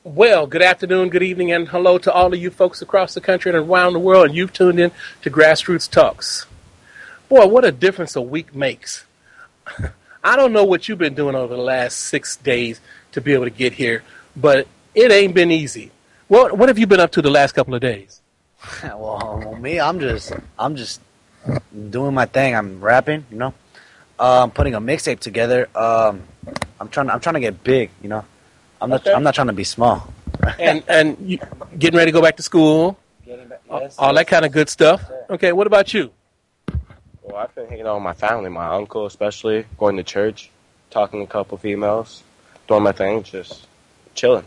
Well, good afternoon, good evening, and hello to all of you folks across the country and around the world. And you've tuned in to Grassroots Talks. Boy, what a difference a week makes. I don't know what you've been doing over the last 6 days to be able to get here, but it ain't been easy. What have you been up to the last couple of days? Well, me, I'm just doing my thing. I'm rapping, I'm putting a mixtape together. I'm trying to get big, I'm not trying to be small. and you getting ready to go back to school, all that kind of good stuff. Okay, what about you? Well, I've been hanging out with my family, my uncle especially, going to church, talking to a couple females, doing my thing, just chilling.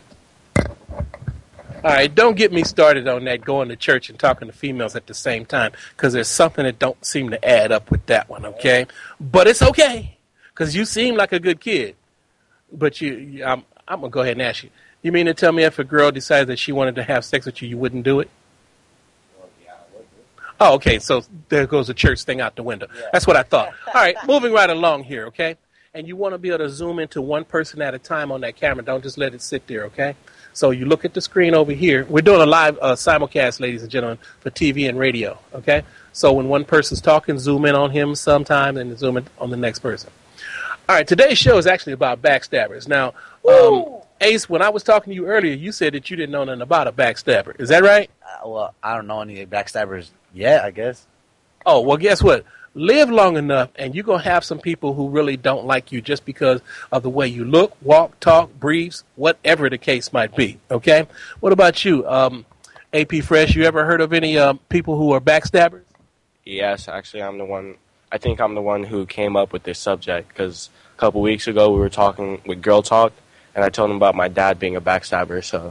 All right, don't get me started on that going to church and talking to females at the same time, because there's something that don't seem to add up with that one, okay? But it's okay, because you seem like a good kid. But I'm going to go ahead and ask you. You mean to tell me if a girl decided that she wanted to have sex with you, you wouldn't do it? Well, yeah, I would do. Oh, okay, so there goes the church thing out the window. Yeah. That's what I thought. All right, moving right along here, okay? And you want to be able to zoom into one person at a time on that camera. Don't just let it sit there, okay? So you look at the screen over here. We're doing a live simulcast, ladies and gentlemen, for TV and radio, okay? So when one person's talking, zoom in on him sometime and zoom in on the next person. All right, today's show is actually about backstabbers. Now, Ace, when I was talking to you earlier, you said that you didn't know nothing about a backstabber. Is that right? Well, I don't know any backstabbers yet, I guess. Oh, well, guess what? Live long enough, and you're going to have some people who really don't like you just because of the way you look, walk, talk, breathe, whatever the case might be, okay? What about you, AP Fresh? You ever heard of any people who are backstabbers? Yes, actually, I think I'm the one who came up with this subject, because a couple weeks ago we were talking with Girl Talk, and I told him about my dad being a backstabber, so...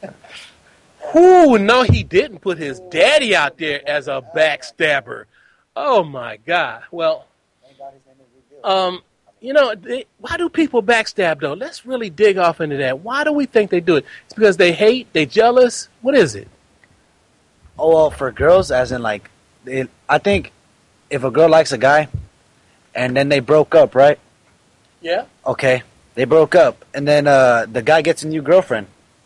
Ooh, no, he didn't put his daddy out there as a backstabber. Oh, my God. Well, why do people backstab, though? Let's really dig off into that. Why do we think they do it? It's because they hate, they jealous? What is it? Oh, well, for girls, as in, I think if a girl likes a guy, and then they broke up, right? Yeah. Okay, they broke up, and then the guy gets a new girlfriend.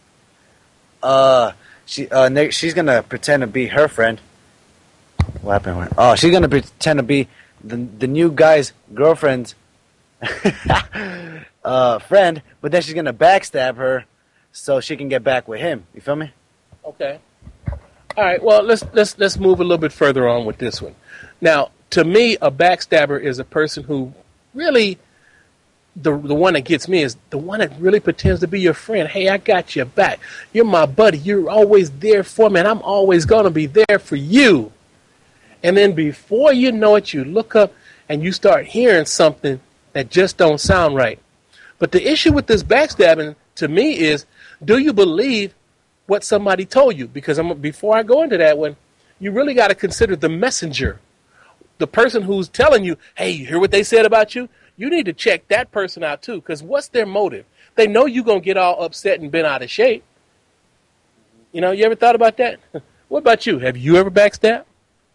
She's gonna pretend to be her friend. What happened? Oh, she's gonna pretend to be the new guy's girlfriend's friend, but then she's gonna backstab her so she can get back with him. You feel me? Okay. All right. Well, let's move a little bit further on with this one. Now, to me, a backstabber is a person who really, the one that gets me is the one that really pretends to be your friend. Hey, I got your back. You're my buddy. You're always there for me, and I'm always gonna be there for you. And then before you know it, you look up and you start hearing something that just don't sound right. But the issue with this backstabbing, to me, is do you believe what somebody told you? Because before I go into that one, you really got to consider the messenger, the person who's telling you, hey, you hear what they said about you? You need to check that person out, too, because what's their motive? They know you're going to get all upset and bent out of shape. You ever thought about that? What about you? Have you ever backstabbed?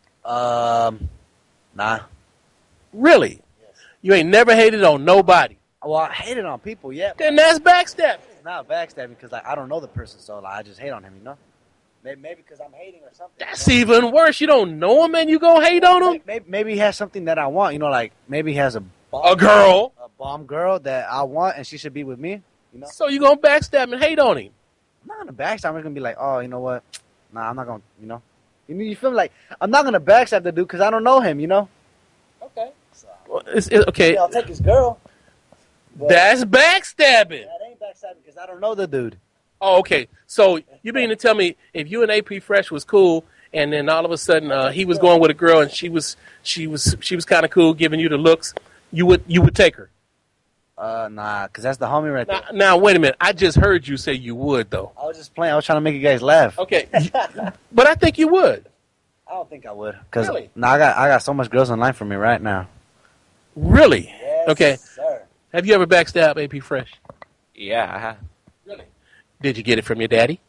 Nah. Really? Yes. You ain't never hated on nobody? Well, I hated on people, yeah. Then that's backstabbing. It's not backstabbing because I don't know the person, so I just hate on him, Maybe because I'm hating or something. That's even worse. You don't know him and you gonna hate on him? Maybe he has something that I want, maybe he has a bomb girl that I want, and she should be with me, So you gonna backstab and hate on him? I'm not gonna backstab. I'm gonna be like, oh, you know what? Nah, I'm not gonna, You feel me? Like, I'm not gonna backstab the dude because I don't know him, Okay. So, well, okay. I'll take his girl. That's backstabbing. That ain't backstabbing because I don't know the dude. Oh, okay. So you mean to tell me if you and AP Fresh was cool, and then all of a sudden he was going with a girl and she was kind of cool, giving you the looks, you would take her? Nah, because that's the homie right there. Now, wait a minute. I just heard you say you would, though. I was just playing. I was trying to make you guys laugh. Okay. But I think you would. I don't think I would. Cause, really? I got so much girls online for me right now. Really? Yes, okay. Sir. Have you ever backstabbed AP Fresh? Yeah, I have. Really? Did you get it from your daddy?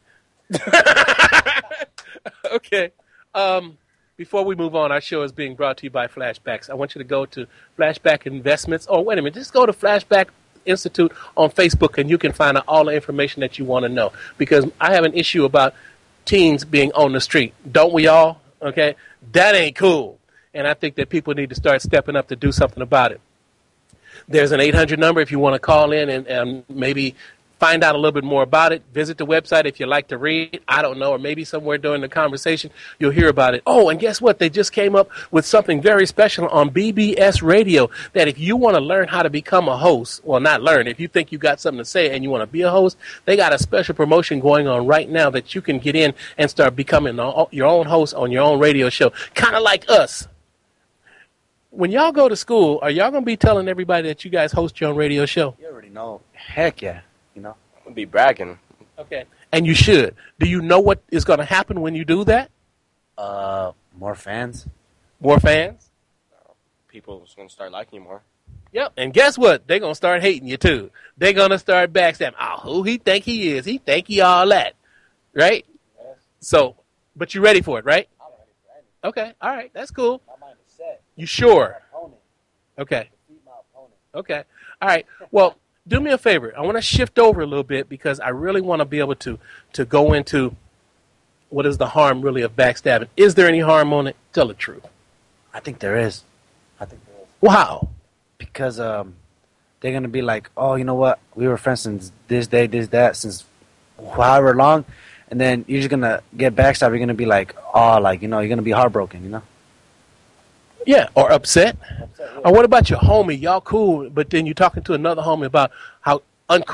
Okay. Before we move on, our show is being brought to you by Flashbacks. I want you to go to Flashback Investments. Oh, wait a minute. Just go to Flashback Institute on Facebook, and you can find out all the information that you want to know. Because I have an issue about teens being on the street. Don't we all? Okay? That ain't cool. And I think that people need to start stepping up to do something about it. There's an 800 number if you want to call in and maybe find out a little bit more about it. Visit the website if you like to read. I don't know, or maybe somewhere during the conversation you'll hear about it. Oh, and guess what? They just came up with something very special on BBS Radio that if you want to learn how to become a host, well, not learn, if you think you got something to say and you want to be a host, they got a special promotion going on right now that you can get in and start becoming your own host on your own radio show, kind of like us. When y'all go to school, are y'all going to be telling everybody that you guys host your own radio show? You already know. Heck yeah. You know? I'll be bragging. Okay. And you should. Do you know what is going to happen when you do that? More fans. More fans? People are going to start liking you more. Yep. And guess what? They're going to start hating you, too. They're going to start backstabbing. Oh, who he think he is? He think he all that. Right? Yes. So, but you ready for it, right? I'm ready for anything. Okay. All right. That's cool. My mind is set. You sure? My opponent. Okay. Defeat my opponent. Okay. All right. Well, do me a favor. I want to shift over a little bit because I really want to be able to go into what is the harm really of backstabbing. Is there any harm on it? Tell the truth. I think there is. Wow. Because they're going to be like, oh, you know what? We were friends since this day, this, that, since however long. And then you're just going to get backstabbed. You're going to be like, oh, like, you know, you're going to be heartbroken, you know? Yeah, or upset. Yeah. Or what about your homie? Y'all cool, but then you're talking to another homie about how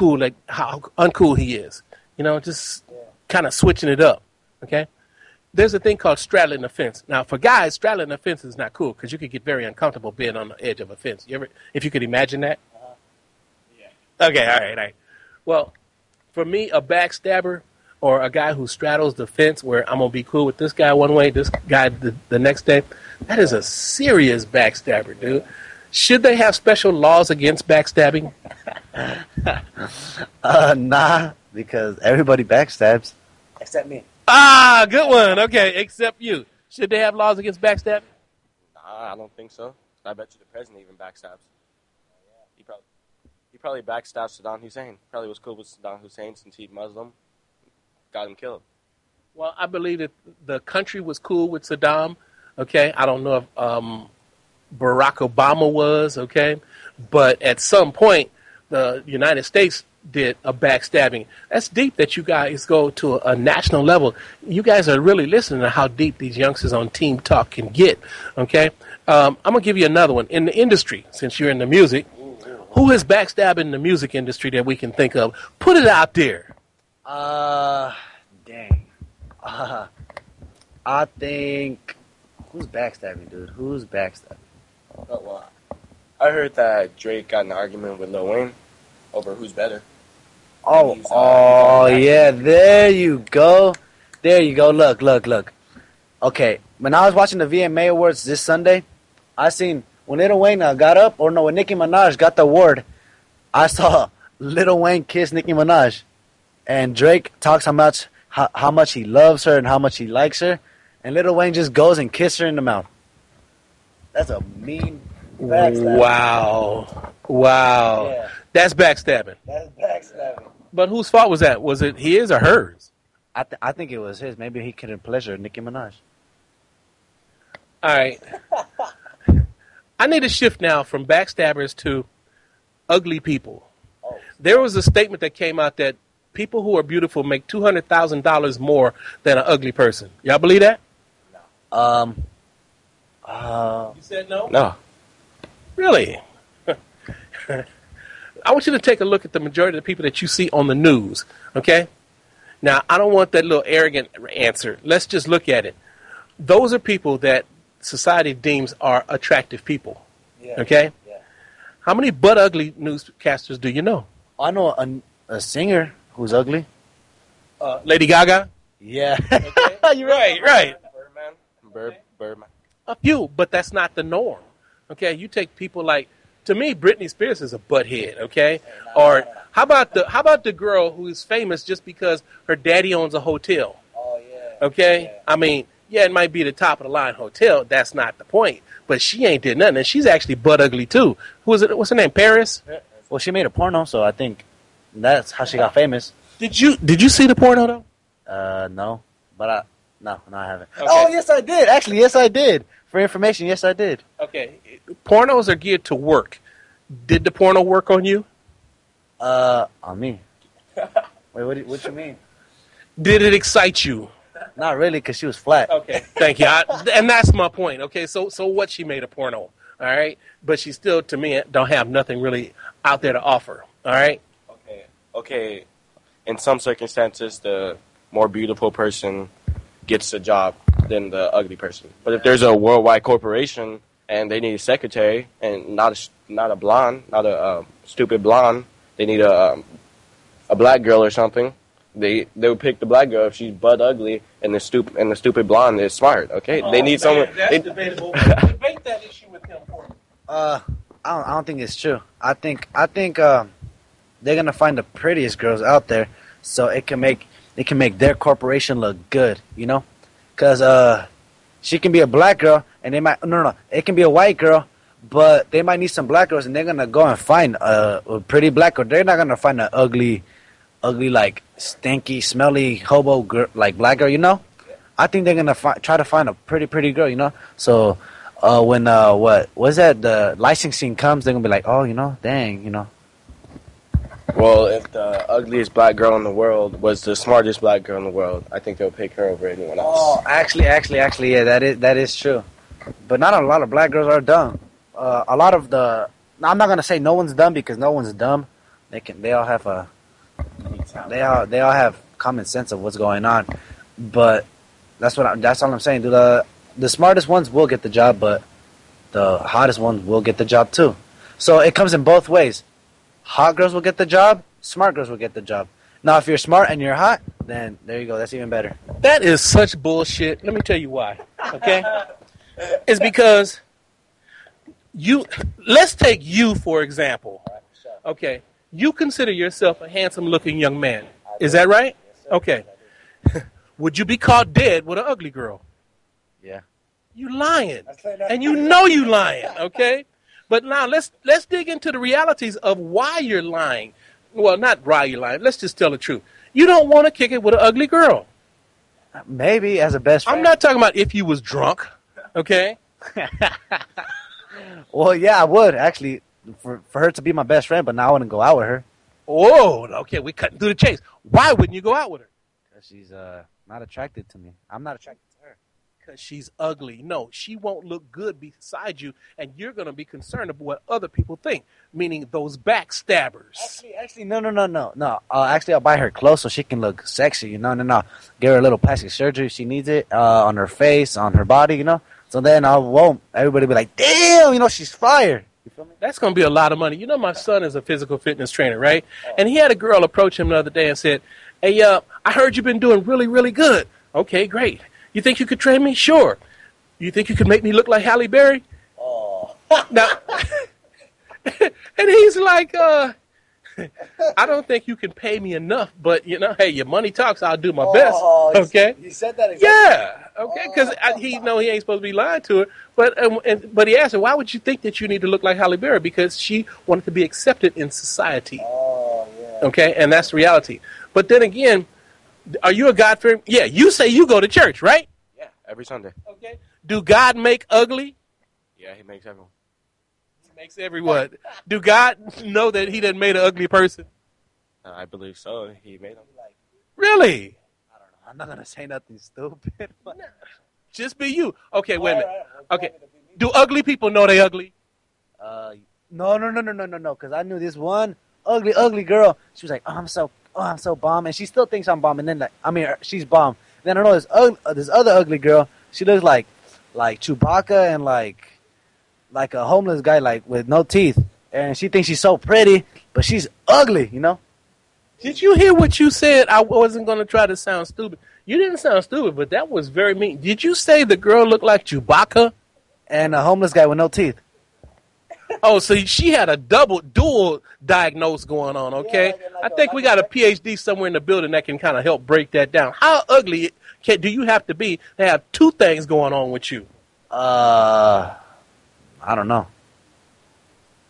uncool he is. You know, just kind of switching it up. Okay? There's a thing called straddling the fence. Now, for guys, straddling the fence is not cool because you could get very uncomfortable being on the edge of a fence. If you could imagine that? Yeah. Okay, all right. Well, for me, a backstabber or a guy who straddles the fence where I'm going to be cool with this guy one way, this guy the next day, that is a serious backstabber, dude. Should they have special laws against backstabbing? Nah, because everybody backstabs. Except me. Ah, good one. Okay, except you. Should they have laws against backstabbing? Nah, I don't think so. I bet you the president even backstabs. He probably backstabbed Saddam Hussein. Probably was cool with Saddam Hussein since he's Muslim. Got him killed. Well, I believe that the country was cool with Saddam. Okay, I don't know if Barack Obama was. Okay, but at some point, the United States did a backstabbing. That's deep that you guys go to a national level. You guys are really listening to how deep these youngsters on Team Talk can get. Okay, I'm gonna give you another one in the industry. Since you're in the music, who is backstabbing the music industry that we can think of? Put it out there. Dang. I think. Who's backstabbing, dude? Who's backstabbing? Oh, well, I heard that Drake got in an argument with Lil Wayne over who's better. Yeah, there you go. There you go. Look. Okay, when I was watching the VMA Awards this Sunday, I seen when Lil Wayne got up, when Nicki Minaj got the award, I saw Lil Wayne kiss Nicki Minaj. And Drake talks how much he loves her and how much he likes her. And Lil Wayne just goes and kisses her in the mouth. That's a mean backstabbing. Wow. Yeah. That's backstabbing. That's backstabbing. But whose fault was that? Was it his or hers? I think it was his. Maybe he couldn't pleasure Nicki Minaj. All right. I need to shift now from backstabbers to ugly people. Oh. There was a statement that came out that people who are beautiful make $200,000 more than an ugly person. Y'all believe that? No. You said no? No. Really? I want you to take a look at the majority of the people that you see on the news, okay? Now, I don't want that little arrogant answer. Let's just look at it. Those are people that society deems are attractive people, okay? Yeah. How many butt ugly newscasters do you know? I know a singer who's ugly. Lady Gaga? Yeah. Okay. You're right. Birdman. A few, but that's not the norm. Okay, you take people like, to me, Britney Spears is a butthead. Okay, or how about the girl who is famous just because her daddy owns a hotel? Oh yeah. Okay, Yeah. I mean, yeah, it might be the top of the line hotel. That's not the point. But she ain't did nothing, and she's actually butt ugly too. Who is it? What's her name? Paris. Well, she made a porno, so I think that's how she got famous. Did you see the porno though? No, but no, I haven't. Okay. Oh, yes, I did. Actually, yes, I did. For information, yes, I did. Okay, pornos are geared to work. Did the porno work on you? On me. Wait, what you mean? Did it excite you? Not really, because she was flat. Okay, thank you. And that's my point. Okay, so what, she made a porno, all right? But she still, to me, don't have nothing really out there to offer, all right? Okay. In some circumstances, the more beautiful person gets the job than the ugly person. But if there's a worldwide corporation and they need a secretary and not a blonde, not a stupid blonde, they need a black girl or something. They would pick the black girl if she's butt ugly and the stupid blonde is smart. Okay, they need someone. That's debatable. Debate that issue with him for me. I don't think it's true. I think they're gonna find the prettiest girls out there, so it can make their corporation look good, you know? Cause she can be a black girl, and they might no, it can be a white girl, but they might need some black girls, and they're gonna go and find a pretty black girl. They're not gonna find an ugly like stinky, smelly hobo girl, like black girl, you know? I think they're gonna try to find a pretty girl, you know? So when what was that, the licensing comes, they're gonna be like, oh, you know, dang, you know. Well, if the ugliest black girl in the world was the smartest black girl in the world, I think they'll pick her over anyone else. Oh, actually, yeah, that is true. But not a lot of black girls are dumb. A lot of I'm not gonna say no one's dumb, because no one's dumb. They all have they all have common sense of what's going on. But that's all I'm saying. The smartest ones will get the job, but the hottest ones will get the job too. So it comes in both ways. Hot girls will get the job. Smart girls will get the job. Now, if you're smart and you're hot, then there you go. That's even better. That is such bullshit. Let me tell you why. Okay, it's because let's take you for example. Okay, you consider yourself a handsome-looking young man. Is that right? Okay. Would you be caught dead with an ugly girl? Yeah. You lying, and you know you lying. Okay. But now let's dig into the realities of why you're lying. Well, not why you're lying. Let's just tell the truth. You don't want to kick it with an ugly girl. Maybe as a best friend. I'm not talking about if you was drunk, okay? Well, yeah, I would actually for her to be my best friend, but now I wouldn't go out with her. Oh, okay, we're cutting through the chase. Why wouldn't you go out with her? Because she's not attracted to me. I'm not attracted to her. Because she's ugly. No, she won't look good beside you, and you're going to be concerned about what other people think, meaning those backstabbers. Actually, no. Actually, I'll buy her clothes so she can look sexy. You know, no. Give her a little plastic surgery if she needs it, on her face, on her body, you know. So then I won't. Everybody be like, damn, you know, she's fire. You feel me? That's going to be a lot of money. You know, my son is a physical fitness trainer, right? And he had a girl approach him the other day and said, hey, I heard you've been doing really, really good. Okay, great. You think you could train me? Sure. You think you could make me look like Halle Berry? Oh. Now, and he's like, I don't think you can pay me enough, but, you know, hey, your money talks. I'll do my best. Okay? He said that exactly. Yeah. Okay, because he ain't supposed to be lying to her. But he asked her, why would you think that you need to look like Halle Berry? Because she wanted to be accepted in society. Oh, yeah. Okay, and that's the reality. But then again, are you a God-fearing? Yeah, you say you go to church, right? Yeah, every Sunday. Okay. Do God make ugly? Yeah, he makes everyone. He makes everyone. Do God know that he done made an ugly person? I believe so. He made them. Really? I don't know. I'm not going to say nothing stupid. Just be you. Okay, wait a minute. Okay. Do ugly people know they ugly? No. Because I knew this one ugly girl. She was like, I'm so bomb, and she still thinks I'm bomb. And then she's bomb. Then I know this other ugly girl. She looks like Chewbacca and like a homeless guy, like with no teeth. And she thinks she's so pretty, but she's ugly, you know. Did you hear what you said? I wasn't going to try to sound stupid. You didn't sound stupid, but that was very mean. Did you say the girl looked like Chewbacca? And a homeless guy with no teeth. Oh, so she had a dual diagnose going on, okay? Yeah, I think we got a PhD somewhere in the building that can kind of help break that down. How ugly do you have to be to have two things going on with you? I don't know.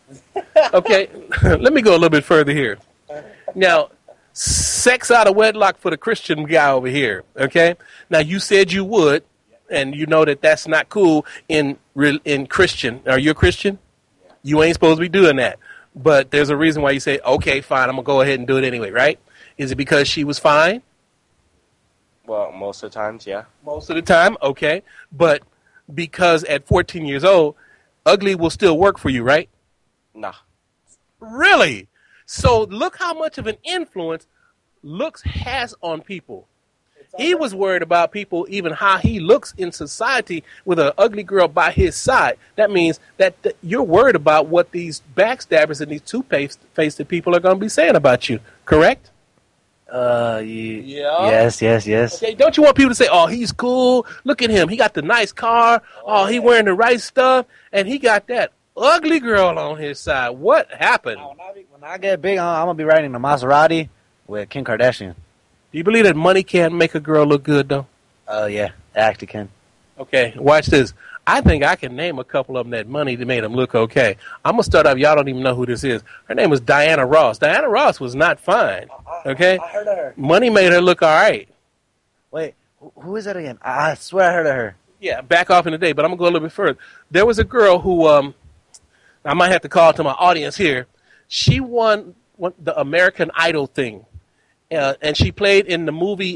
Okay, let me go a little bit further here. Now, sex out of wedlock for the Christian guy over here. Okay. Now you said you would, and you know that that's not cool in Christian. Are you a Christian? You ain't supposed to be doing that. But there's a reason why you say, okay, fine, I'm gonna go ahead and do it anyway, right? Is it because she was fine? Well, most of the times, yeah. Most of the time, okay. But because at 14 years old, ugly will still work for you, right? Nah. Really? So look how much of an influence looks has on people. He was worried about people, even how he looks in society with an ugly girl by his side. That means that you're worried about what these backstabbers and these two-faced people are going to be saying about you, correct? Yeah. Yes. Okay, don't you want people to say, oh, he's cool, look at him, he got the nice car, oh, he wearing the right stuff, and he got that ugly girl on his side. What happened? When I get big, I'm going to be riding the Maserati with Kim Kardashian. Do you believe that money can't make a girl look good, though? Yeah, it actually can. Okay, watch this. I think I can name a couple of them that money that made them look okay. I'm going to start off. Y'all don't even know who this is. Her name was Diana Ross. Diana Ross was not fine. Okay? I heard of her. Money made her look all right. Wait, who is that again? I swear I heard of her. Yeah, back off in the day, but I'm going to go a little bit further. There was a girl who, I might have to call to my audience here. She won the American Idol thing. And she played in the movie,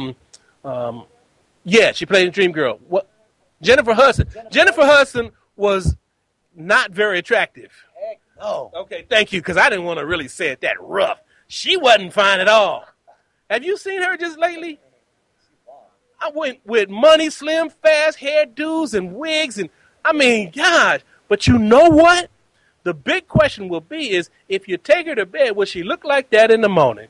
she played in Dreamgirl. What? Jennifer Hudson. Jennifer Hudson was not very attractive. Heck no. Okay, thank you, because I didn't want to really say it that rough. She wasn't fine at all. Have you seen her just lately? I went with money, slim, fast hairdos and wigs, and I mean, gosh. But you know what? The big question will be is, if you take her to bed, will she look like that in the morning?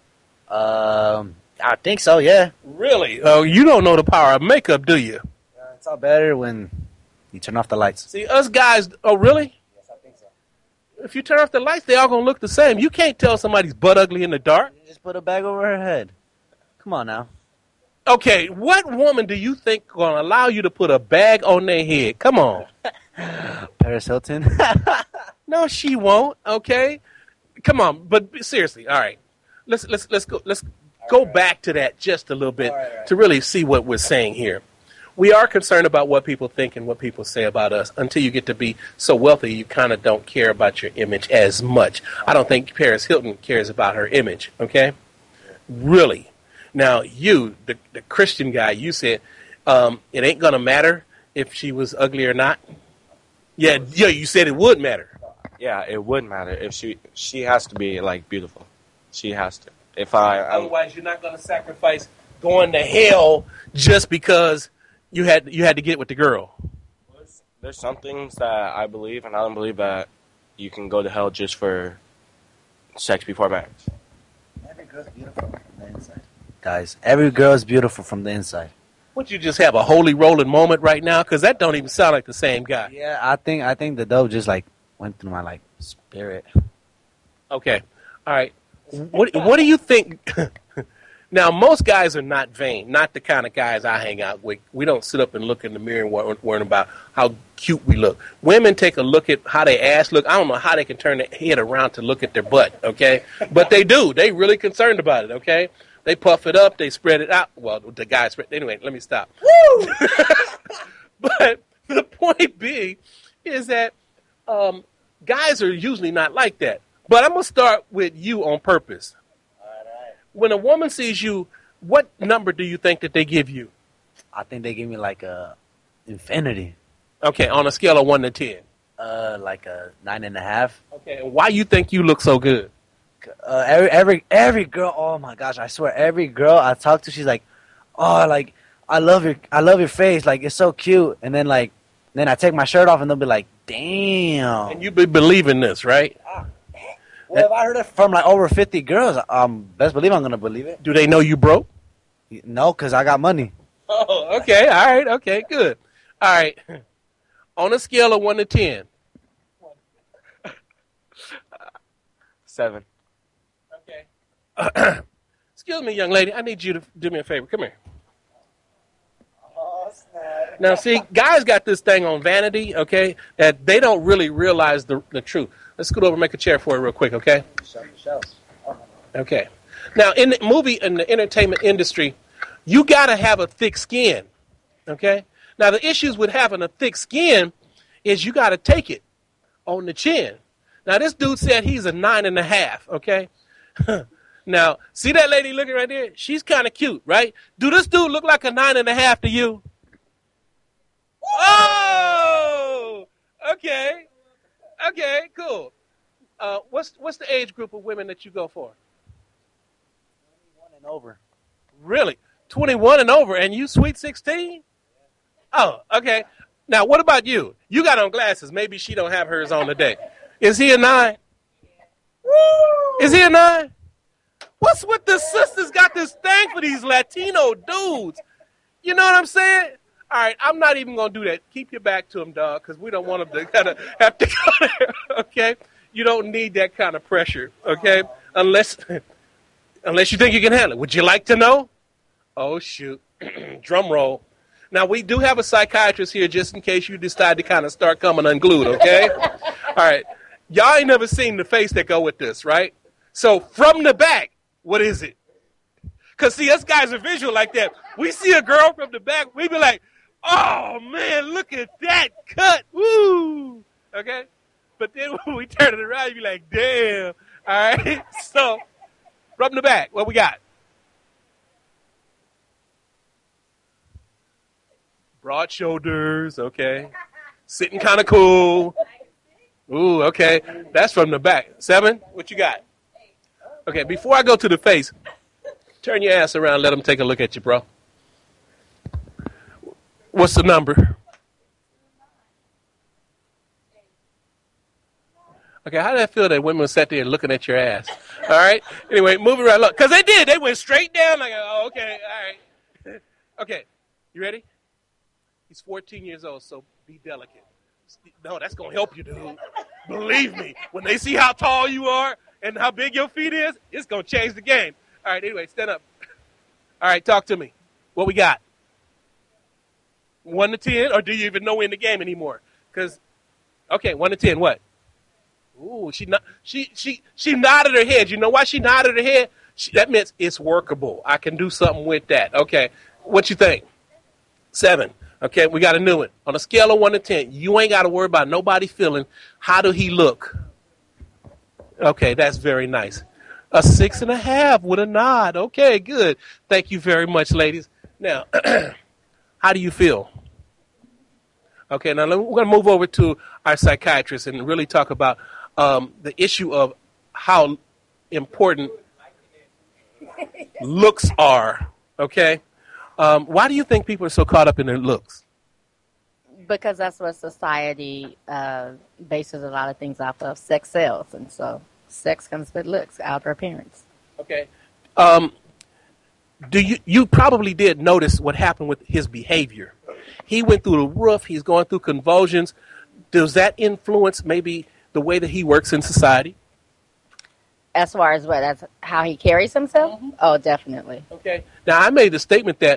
I think so, yeah. Really? Oh, you don't know the power of makeup, do you? It's all better when you turn off the lights. See, us guys, oh, really? Yes, I think so. If you turn off the lights, they all going to look the same. You can't tell somebody's butt ugly in the dark. You just put a bag over her head. Come on now. Okay, what woman do you think going to allow you to put a bag on their head? Come on. Paris Hilton? No, she won't, okay? Come on, but seriously, all right. Let's go back to that just a little bit to really see what we're saying here. We are concerned about what people think and what people say about us. Until you get to be so wealthy, you kind of don't care about your image as much. I don't think Paris Hilton cares about her image, okay? Really. Now, you, the Christian guy, you said it ain't going to matter if she was ugly or not. Yeah, you said it would matter. Yeah, it would matter if she has to be like beautiful. She has to. Otherwise, you're not going to sacrifice going to hell just because you had to get with the girl. There's some things that I believe, and I don't believe that you can go to hell just for sex before marriage. Every girl's beautiful from the inside. Guys, every girl's beautiful from the inside. Would you just have a holy rolling moment right now? Because that don't even sound like the same guy. Yeah, I think the dope just like went through my spirit. Okay, all right. What do you think? Now, most guys are not vain, not the kind of guys I hang out with. We don't sit up and look in the mirror and worry about how cute we look. Women take a look at how their ass look. I don't know how they can turn their head around to look at their butt, okay? But they do. They really concerned about it, okay? They puff it up. They spread it out. Well, the guys spread. Anyway, let me stop. Woo! But the point being is that guys are usually not like that. But I'm going to start with you on purpose. All right. When a woman sees you, what number do you think that they give you? I think they give me like a infinity. Okay, on a scale of 1 to 10. Like a 9.5. Okay, and why you think you look so good? Every girl, oh my gosh, I swear, every girl I talk to, she's like, oh, like, I love your face, like, it's so cute. And then I take my shirt off and they'll be like, damn. And you be believing this, right? Well, if I heard it from like over 50 girls, best believe I'm gonna believe it. Do they know you broke? No, because I got money. Oh, okay, all right, okay, good. All right, on a scale of 1 to 10. 7. Okay. Excuse me, young lady. I need you to do me a favor. Come here. Oh, snap. Now, see, guys got this thing on vanity, okay, that they don't really realize the truth. Let's scoot over and make a chair for it real quick, okay? Okay. Now, in the entertainment industry, you got to have a thick skin, okay? Now, the issues with having a thick skin is you got to take it on the chin. Now, this dude said he's a 9.5, okay? Now, see that lady looking right there? She's kind of cute, right? Do this dude look like a 9.5 to you? Oh! Okay. Okay, cool. What's the age group of women that you go for? 21 and over. Really? 21 and over, and you sweet 16? Oh, okay. Now, what about you? You got on glasses. Maybe she don't have hers on today. Is he a 9? Woo! Is he a 9? What's with the sisters got this thing for these Latino dudes? You know what I'm saying? All right, I'm not even going to do that. Keep your back to him, dog, because we don't want him to kind of have to go there, okay? You don't need that kind of pressure, okay? Unless you think you can handle it. Would you like to know? Oh, shoot. Drum roll. Now, we do have a psychiatrist here just in case you decide to kind of start coming unglued, okay? All right. Y'all ain't never seen the face that go with this, right? So, from the back, what is it? Because, see, us guys are visual like that. We see a girl from the back, we be like, oh, man, look at that cut. Woo! Okay? But then when we turn it around, you be like, damn. All right? So, from the back, what we got? Broad shoulders, okay. Sitting kind of cool. Ooh, okay. That's from the back. 7, what you got? Okay, before I go to the face, turn your ass around, let them take a look at you, bro. What's the number? Okay, how did that feel that women sat there looking at your ass? All right? Anyway, moving right along. Because they did. They went straight down like, oh, okay, all right. Okay, you ready? He's 14 years old, so be delicate. No, that's going to help you, dude. Believe me. When they see how tall you are and how big your feet is, it's going to change the game. All right, anyway, stand up. All right, talk to me. What we got? 1 to 10, or do you even know we're in the game anymore? Because, okay, 1 to 10, what? Ooh, she nodded her head. You know why she nodded her head? That means it's workable. I can do something with that. Okay, what you think? 7. Okay, we got a new one. On a scale of 1 to 10, you ain't got to worry about nobody feeling. How do he look? Okay, that's very nice. A 6.5 with a nod. Okay, good. Thank you very much, ladies. Now, how do you feel? Okay, now we're going to move over to our psychiatrist and really talk about the issue of how important looks are. Okay? Why do you think people are so caught up in their looks? Because that's what society bases a lot of things off of. Sex sells, and so sex comes with looks, outer appearance. Okay. You probably did notice what happened with his behavior. He went through the roof. He's going through convulsions. Does that influence maybe the way that he works in society? As far as what? That's how he carries himself? Mm-hmm. Oh, definitely. Okay. Now, I made the statement that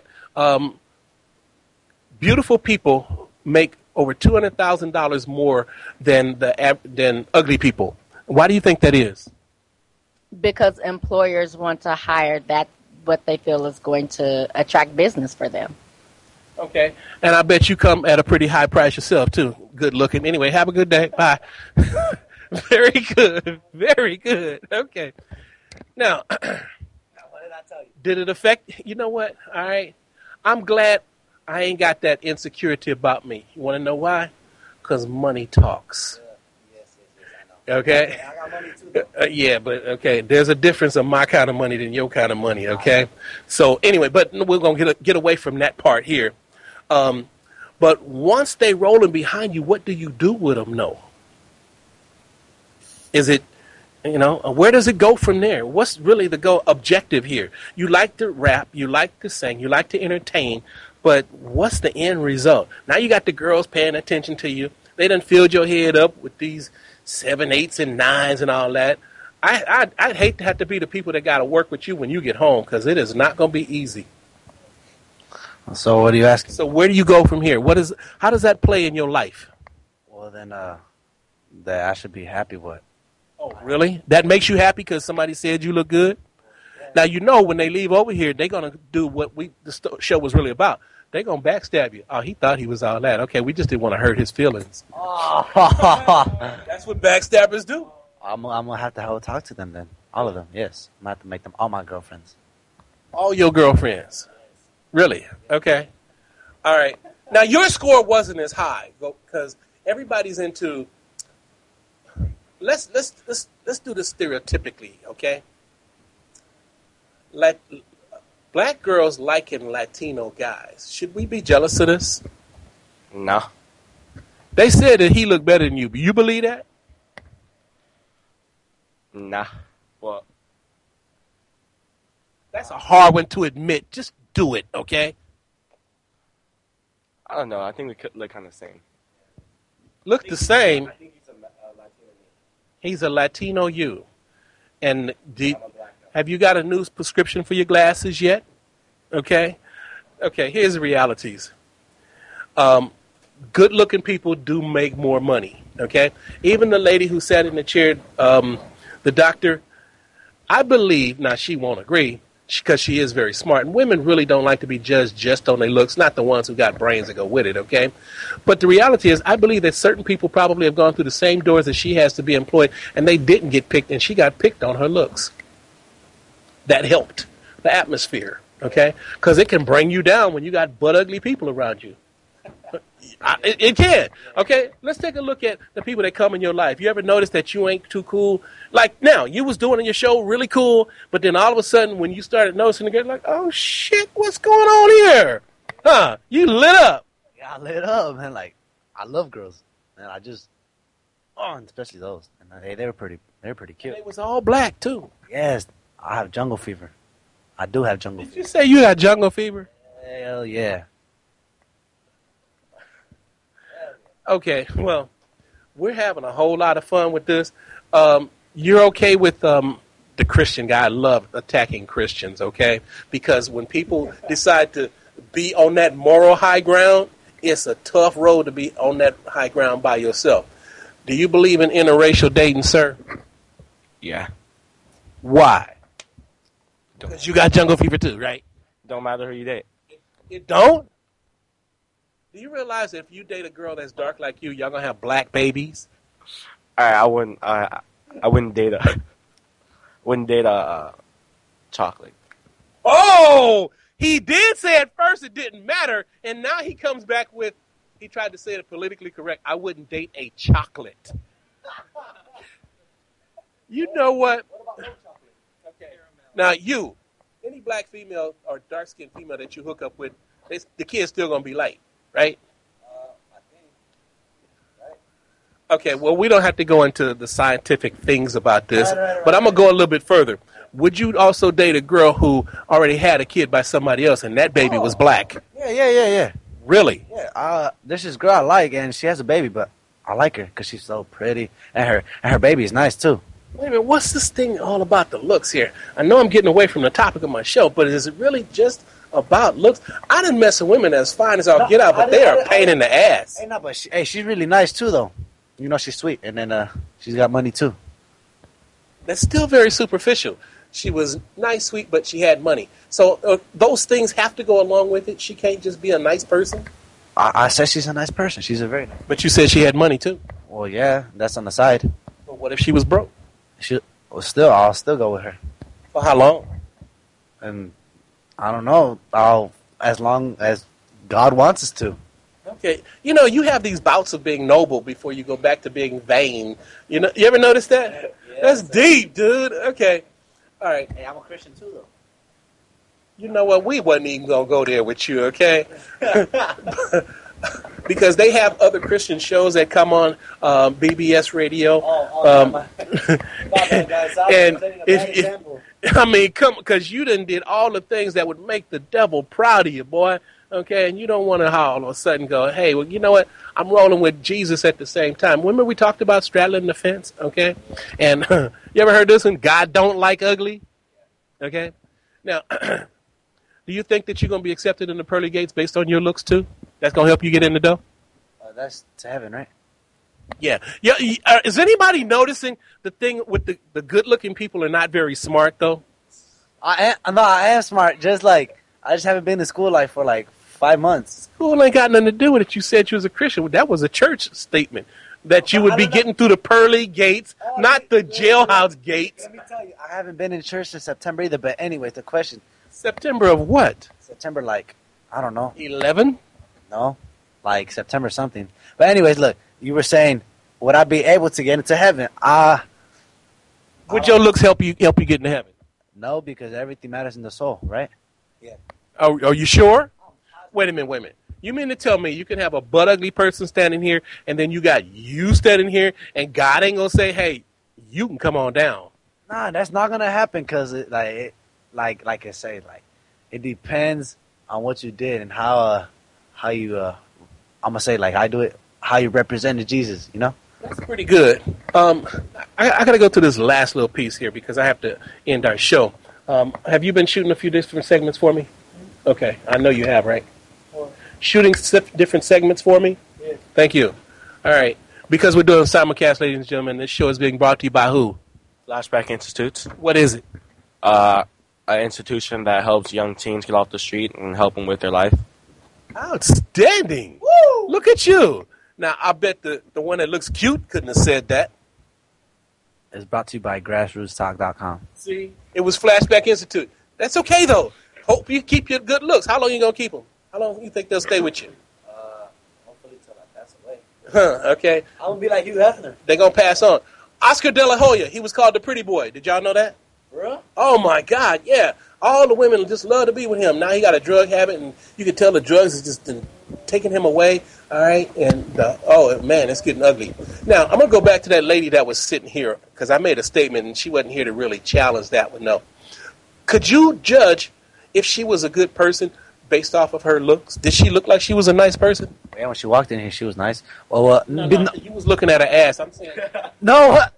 beautiful people make over $200,000 more than ugly people. Why do you think that is? Because employers want to hire what they feel is going to attract business for them. Okay. And I bet you come at a pretty high price yourself, too. Good looking. Anyway, have a good day. Bye. Very good. Very good. Okay. Now, what did I tell you? Did it affect? You know what? All right. I'm glad I ain't got that insecurity about me. You want to know why? Because money talks. Yes, I know. Okay? I got money too, yeah, but okay. There's a difference of my kind of money than your kind of money, okay? So anyway, but we're going to get away from that part here. But once they rolling behind you, what do you do with them, no? Is it, where does it go from there? What's really the objective here? You like to rap, you like to sing, you like to entertain, but what's the end result? Now you got the girls paying attention to you. They done filled your head up with these 7, 8s, and 9s and all that. I'd hate to have to be the people that got to work with you when you get home, because it is not going to be easy. So what are you asking? So where do you go from here? How does that play in your life? Well, then, that I should be happy with. Oh, really? That makes you happy because somebody said you look good? Now, you know when they leave over here, they're going to do what the show was really about. They're going to backstab you. Oh, he thought he was all that. Okay, we just didn't want to hurt his feelings. That's what backstabbers do. I'm gonna have to talk to them then. All of them, yes. I'm gonna have to make them all my girlfriends. All your girlfriends. Really? Okay. All right. Now, your score wasn't as high because everybody's into... Let's do this stereotypically, okay? Black girls liking Latino guys. Should we be jealous of this? No. They said that he looked better than you. You believe that? Nah. Well, that's a hard one to admit. Just do it, okay? I don't know. I think we could look kind of the same. Look the same. I think he's a Latino. He's a Latino you. And have you got a new prescription for your glasses yet? Okay. Okay, here's the realities. Good-looking people do make more money, okay? Even the lady who sat in the chair, the doctor, I believe, now she won't agree, because she is very smart, and women really don't like to be judged just on their looks, not the ones who got brains that go with it, okay? But the reality is, I believe that certain people probably have gone through the same doors that she has to be employed, and they didn't get picked, and she got picked on her looks. That helped the atmosphere, okay? Because it can bring you down when you got butt-ugly people around you. It can. Okay, let's take a look at the people that come in your life. You ever notice that you ain't too cool? Like now, you was doing your show really cool, but then all of a sudden when you started noticing again, like, oh shit, what's going on here? Huh? You lit up. Yeah, I lit up, man. Like, I love girls. And I just, and especially those. And they were pretty cute. And it was all black too. Yes, I have jungle fever. I do have jungle fever. Did you say you got jungle fever? Hell yeah. Okay, well, we're having a whole lot of fun with this. You're okay with the Christian guy. I love attacking Christians, okay? Because when people decide to be on that moral high ground, it's a tough road to be on that high ground by yourself. Do you believe in interracial dating, sir? Yeah. Why? Because you got jungle fever too, right? Don't matter who you date. It don't? Do you realize that if you date a girl that's dark like you, y'all gonna have black babies? I wouldn't date a chocolate. Oh, he did say at first it didn't matter, and now he comes back with, he tried to say it politically correct, I wouldn't date a chocolate. You know what? Okay. Now you, any black female or dark-skinned female that you hook up with, the kid's still gonna be light. Right? I think. Right? Okay, well, we don't have to go into the scientific things about this, Right. but I'm going to go a little bit further. Would you also date a girl who already had a kid by somebody else and that baby was black? Yeah. Really? Yeah, there's this girl I like, and she has a baby, but I like her because she's so pretty, and her baby is nice, too. Wait a minute, what's this thing all about the looks here? I know I'm getting away from the topic of my show, but is it really just about looks? I didn't mess with women as fine as I'll get out, but they are a pain in the ass. Hey, no, but she's really nice, too, though. You know, she's sweet, and then she's got money, too. That's still very superficial. She was nice, sweet, but she had money. So those things have to go along with it. She can't just be a nice person. I said she's a nice person. She's a very nice. But you said she had money, too. Well, yeah, that's on the side. But what if she was broke? I'll still go with her. For how long? And I don't know. As long as God wants us to. Okay. You know, you have these bouts of being noble before you go back to being vain. You know, you ever notice that? Yeah, that's deep, dude. Okay. All right. Hey, I'm a Christian too, though. You know what? We wasn't even going to go there with you, okay? Because they have other Christian shows that come on BBS radio. And because you done did all the things that would make the devil proud of you, boy. Okay, and you don't want to all of a sudden go, hey, well, you know what? I'm rolling with Jesus at the same time. Remember we talked about straddling the fence, okay? And you ever heard this one? God don't like ugly, okay? Now, Do you think that you're going to be accepted in the pearly gates based on your looks too? That's going to help you get in the door? That's to heaven, right? Yeah. Yeah. Is anybody noticing the thing with the good-looking people are not very smart, though? I am smart. Just like, I just haven't been to school like for like 5 months. School ain't got nothing to do with it. You said you was a Christian. That was a church statement. That you would be getting through the pearly gates, not the jailhouse gates. Let me tell you, I haven't been in church since September either. But anyways, the question. September of what? September, like, I don't know. 11? No, like September something. But anyways, look, you were saying, would I be able to get into heaven? Would your looks help you get into heaven? No, because everything matters in the soul, right? Yeah. Are you sure? Wait a minute. You mean to tell me you can have a butt ugly person standing here, and then you got you standing here, and God ain't gonna say, "Hey, you can come on down"? Nah, that's not gonna happen because like I say, like it depends on what you did and how you I'm gonna say like I do it, how you represented Jesus, you know. That's pretty good. I got to go to this last little piece here because I have to end our show. Have you been shooting a few different segments for me? Okay, I know you have, right? Shooting different segments for me? Yeah. Thank you. All right. Because we're doing simulcast, ladies and gentlemen, this show is being brought to you by who? Flashback Institutes. What is it? An institution that helps young teens get off the street and help them with their life. Outstanding. Woo! Look at you. Now, I bet the one that looks cute couldn't have said that. It's brought to you by grassrootstalk.com. See? It was Flashback Institute. That's okay, though. Hope you keep your good looks. How long you going to keep them? How long do you think they'll stay with you? Hopefully till I pass away. Huh, okay. I'm going to be like Hugh Hefner. They're going to pass on. Oscar De La Hoya, he was called the pretty boy. Did y'all know that? Bro? Oh, my God, yeah. All the women just love to be with him. Now he got a drug habit, and you can tell the drugs is just taking him away, all right? And, oh, man, it's getting ugly. Now, I'm going to go back to that lady that was sitting here, because I made a statement, and she wasn't here to really challenge that one, no. Could you judge if she was a good person based off of her looks? Did she look like she was a nice person? Yeah, when she walked in here, she was nice. Well, no, you was looking at her ass. I'm saying. No, it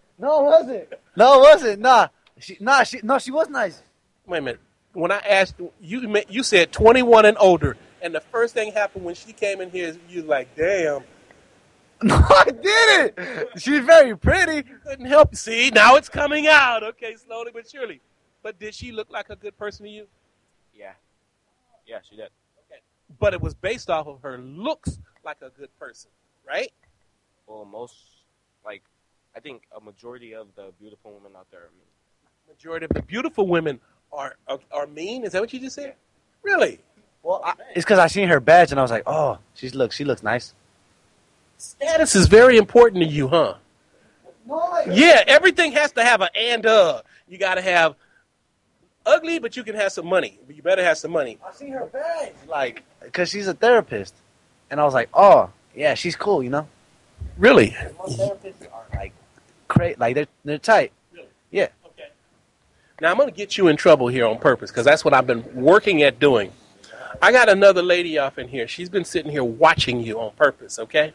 wasn't. Nah, she was nice. Wait a minute. When I asked you said 21 and older, and the first thing happened when she came in here is you like, damn. No, I didn't. She's very pretty. You couldn't help. See, now it's coming out. Okay, slowly but surely. But did she look like a good person to you? Yeah. Yeah, she did. Okay. But it was based off of her looks like a good person, right? Well, I think a majority of the beautiful women out there are mean. Majority of the beautiful women are mean? Is that what you just said? Really? Well, it's because I seen her badge and I was like, oh, she looks nice. Status is very important to you, huh? Yeah, everything has to have an and. You got to have ugly, but you can have some money. But you better have some money. I seen her badge, like, because she's a therapist, and I was like, oh, yeah, she's cool, you know. Really? Most therapists are like they're tight. Really? Yeah. Okay. Now I'm gonna get you in trouble here on purpose because that's what I've been working at doing. I got another lady off in here. She's been sitting here watching you on purpose. Okay.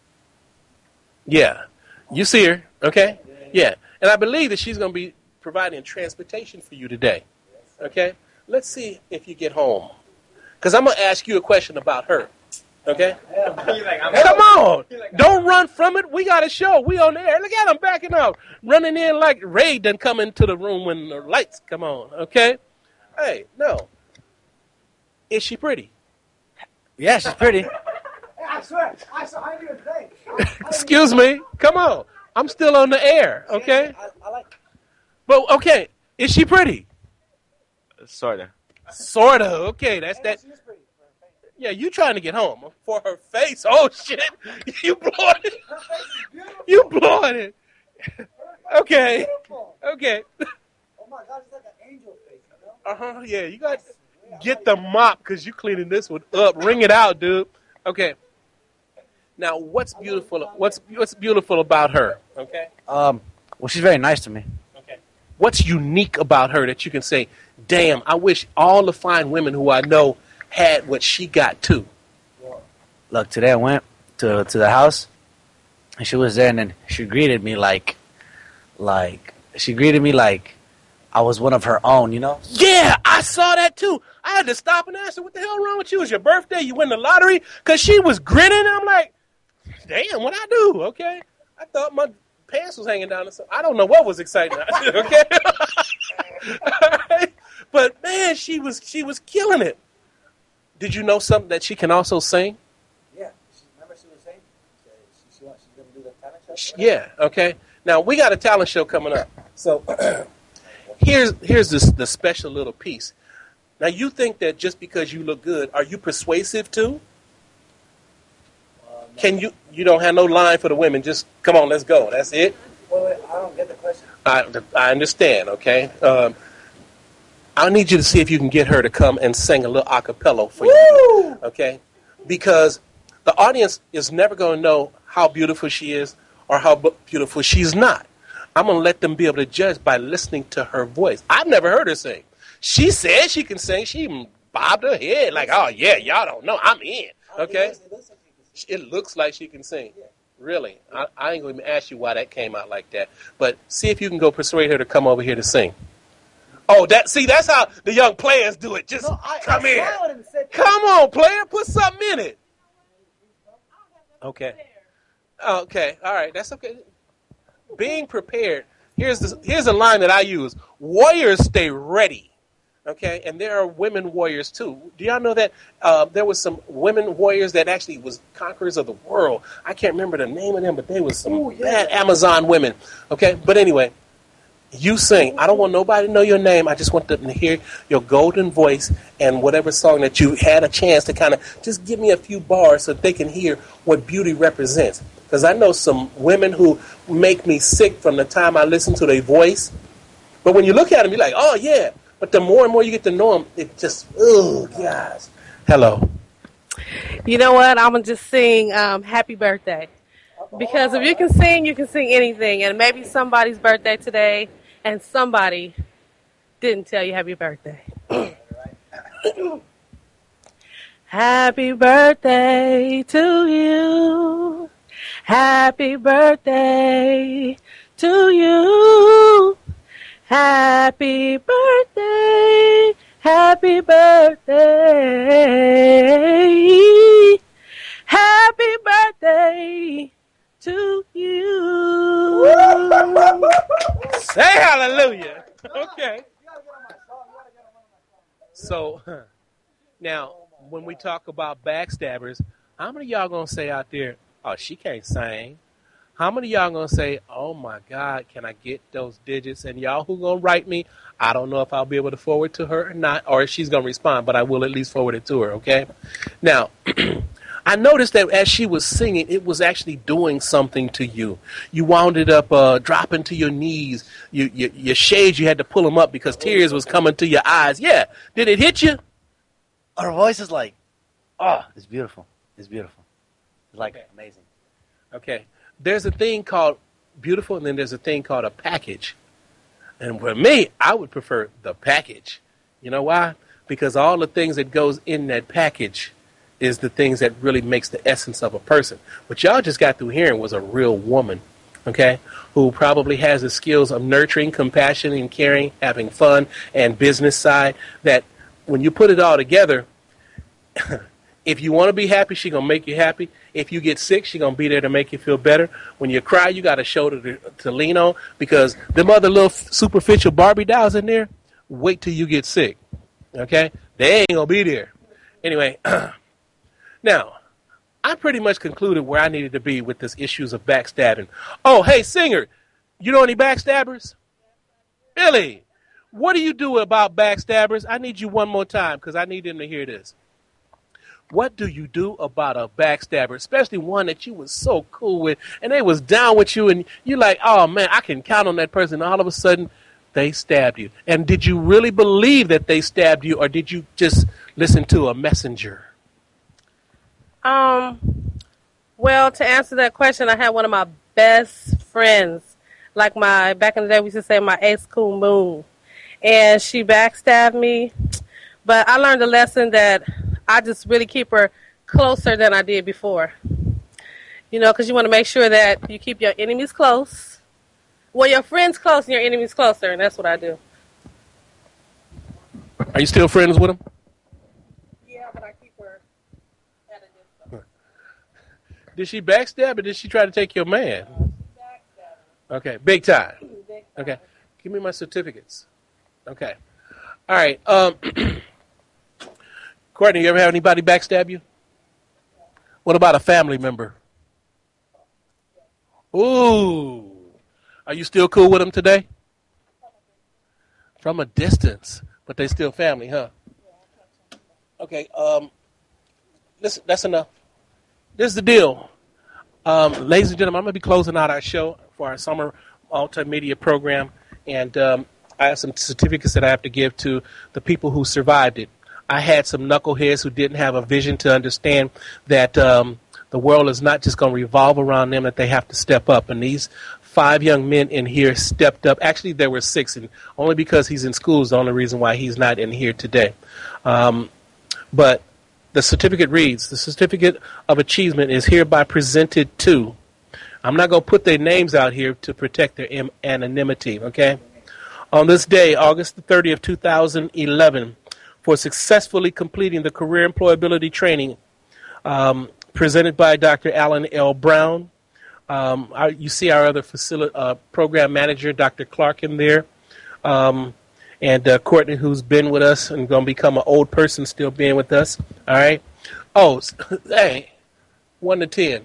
Yeah. You see her, okay? Yeah. And I believe that she's gonna be providing transportation for you today. Okay? Let's see if you get home. Because I'm going to ask you a question about her. Okay? Come on. Don't run from it. We got a show. We on the air. Look at him backing up. Running in like Ray done come into the room when the lights come on. Okay? Hey, no. Is she pretty? Yeah, she's pretty. I swear, I didn't even think. Excuse me. Come on. I'm still on the air. Okay? I like. But, okay. Is she pretty? Sorta. Sorta. Okay, that's that. Yeah, you trying to get home for her face. Oh shit! You blowing it. You blowing it. Okay. Okay. Oh my God, it's like an angel face. You know? Yeah, you got to get the mop because you cleaning this one up. Ring it out, dude. Okay. Now, what's beautiful? What's beautiful about her? Okay. Well, she's very nice to me. Okay. What's unique about her that you can say, damn, I wish all the fine women who I know had what she got too? Look, today I went to the house, and she was there, and then she greeted me like I was one of her own, you know? Yeah, I saw that too. I had to stop and ask her, what the hell wrong with you? It's your birthday. You win the lottery? Because she was grinning. And I'm like, damn, what I do? Okay. I thought my pants was hanging down. I don't know what was exciting. Okay. All right. But, man, she was killing it. Did you know something that she can also sing? Yeah. Remember she was saying she's going to do the talent show? Yeah, okay. Now, we got a talent show coming up. So, here's the special little piece. Now, you think that just because you look good, are you persuasive too? No. Can you don't have no line for the women. Just, come on, let's go. That's it? Wait, I don't get the question. I understand, okay? I need you to see if you can get her to come and sing a little a cappella for you, okay? Because the audience is never going to know how beautiful she is or how beautiful she's not. I'm going to let them be able to judge by listening to her voice. I've never heard her sing. She said she can sing. She even bobbed her head like, oh, yeah, y'all don't know. I'm in, okay? It looks like she can sing. Really. I ain't going to even ask you why that came out like that. But see if you can go persuade her to come over here to sing. Oh, that's how the young players do it. Just come in. Come on, player. Put something in it. Okay. Okay. All right. That's okay. Being prepared. Here's a line that I use. Warriors stay ready. Okay. And there are women warriors too. Do y'all know that there was some women warriors that actually was conquerors of the world? I can't remember the name of them, but they was some bad Amazon women. Okay. But anyway. You sing. I don't want nobody to know your name. I just want them to hear your golden voice and whatever song that you had a chance to kind of just give me a few bars so they can hear what beauty represents. Because I know some women who make me sick from the time I listen to their voice. But when you look at them, you're like, oh, yeah. But the more and more you get to know them, it just, oh, gosh. Hello. You know what? I'm going to just sing Happy Birthday. Because if you can sing anything. And maybe somebody's birthday today. And somebody didn't tell you happy birthday. Happy birthday to you. Happy birthday to you. Happy birthday. Happy birthday. Happy birthday to you. Say hallelujah. Okay. So, now, when we talk about backstabbers, how many of y'all going to say out there, oh, she can't sing? How many of y'all going to say, oh, my God, can I get those digits? And y'all who going to write me, I don't know if I'll be able to forward to her or not, or if she's going to respond, but I will at least forward it to her, okay? Now, I noticed that as she was singing, it was actually doing something to you. You wound it up dropping to your knees. Your shades, you had to pull them up because tears was coming to your eyes. Yeah. Did it hit you? Her voice is like, oh, it's beautiful. It's beautiful. It's like amazing. Okay. There's a thing called beautiful, and then there's a thing called a package. And for me, I would prefer the package. You know why? Because all the things that goes in that package is the things that really makes the essence of a person. What y'all just got through hearing was a real woman, okay, who probably has the skills of nurturing, compassion, and caring, having fun, and business side, that when you put it all together, if you want to be happy, she's going to make you happy. If you get sick, she's going to be there to make you feel better. When you cry, you got a shoulder to lean on, because them other little superficial Barbie dolls in there, wait till you get sick, okay? They ain't going to be there. Anyway, now, I pretty much concluded where I needed to be with this issues of backstabbing. Oh, hey, singer, you know any backstabbers? Billy, what do you do about backstabbers? I need you one more time because I need them to hear this. What do you do about a backstabber, especially one that you was so cool with and they was down with you and you're like, oh, man, I can count on that person. All of a sudden, they stabbed you. And did you really believe that they stabbed you, or did you just listen to a messenger? Well, to answer that question, I had one of my best friends, like back in the day we used to say my ex-cool moon, and she backstabbed me, but I learned a lesson that I just really keep her closer than I did before, you know, because you want to make sure that you keep your enemies close, well, your friends close and your enemies closer, and that's what I do. Are you still friends with him? Yeah, but I keep her at a distance. Did she backstab or did she try to take your man? Okay, big time. Okay, give me my certificates. Okay, all right. Courtney, you ever have anybody backstab you? What about a family member? Ooh, are you still cool with them today? From a distance, but they still family, huh? Okay, listen, that's enough. This is the deal. Ladies and gentlemen, I'm going to be closing out our show for our summer multimedia program, and I have some certificates that I have to give to the people who survived it. I had some knuckleheads who didn't have a vision to understand that the world is not just going to revolve around them, that they have to step up. And these 5 young men in here stepped up. Actually, there were 6, and only because he's in school is the only reason why he's not in here today. But the certificate reads, the certificate of achievement is hereby presented to, I'm not going to put their names out here to protect their anonymity, okay? On this day, August the 30th, 2011, for successfully completing the career employability training presented by Dr. Alan L. Brown. You see our other program manager, Dr. Clark, in there. And Courtney, who's been with us and going to become an old person, still being with us. All right. Oh, hey, 1 to 10.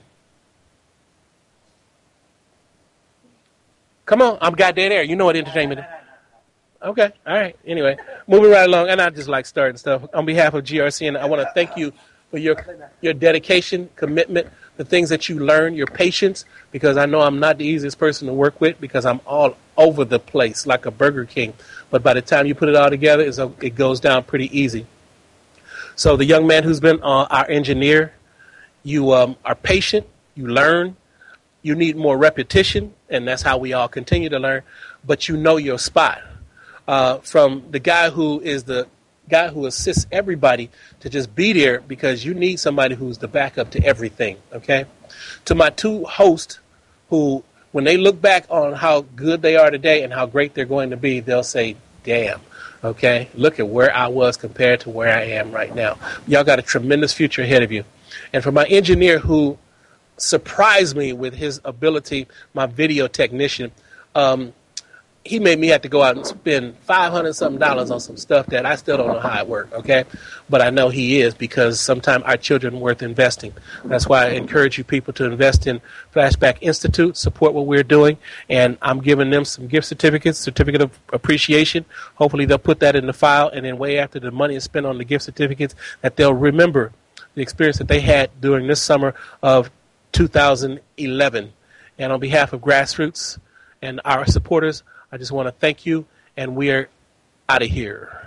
Come on, I'm got dead air. You know what entertainment is. Okay, all right. Anyway, moving right along, and I just like starting stuff. On behalf of GRC, and I want to thank you for your dedication, commitment, the things that you learn, your patience, because I know I'm not the easiest person to work with because I'm all over the place like a Burger King. But by the time you put it all together, it goes down pretty easy. So the young man who's been our engineer, you are patient, you learn, you need more repetition, and that's how we all continue to learn, but you know your spot. From the guy who is the guy who assists everybody to just be there because you need somebody who's the backup to everything, okay? To my 2 hosts who, when they look back on how good they are today and how great they're going to be, they'll say, damn, okay? Look at where I was compared to where I am right now. Y'all got a tremendous future ahead of you. And for my engineer who surprised me with his ability, my video technician, he made me have to go out and spend $500-something on some stuff that I still don't know how it worked, okay? But I know he is because sometimes our children are worth investing. That's why I encourage you people to invest in Flashback Institute, support what we're doing, and I'm giving them some gift certificates, certificate of appreciation. Hopefully they'll put that in the file, and then way after the money is spent on the gift certificates, that they'll remember the experience that they had during this summer of 2011. And on behalf of Grassroots and our supporters, I just want to thank you, and we are out of here.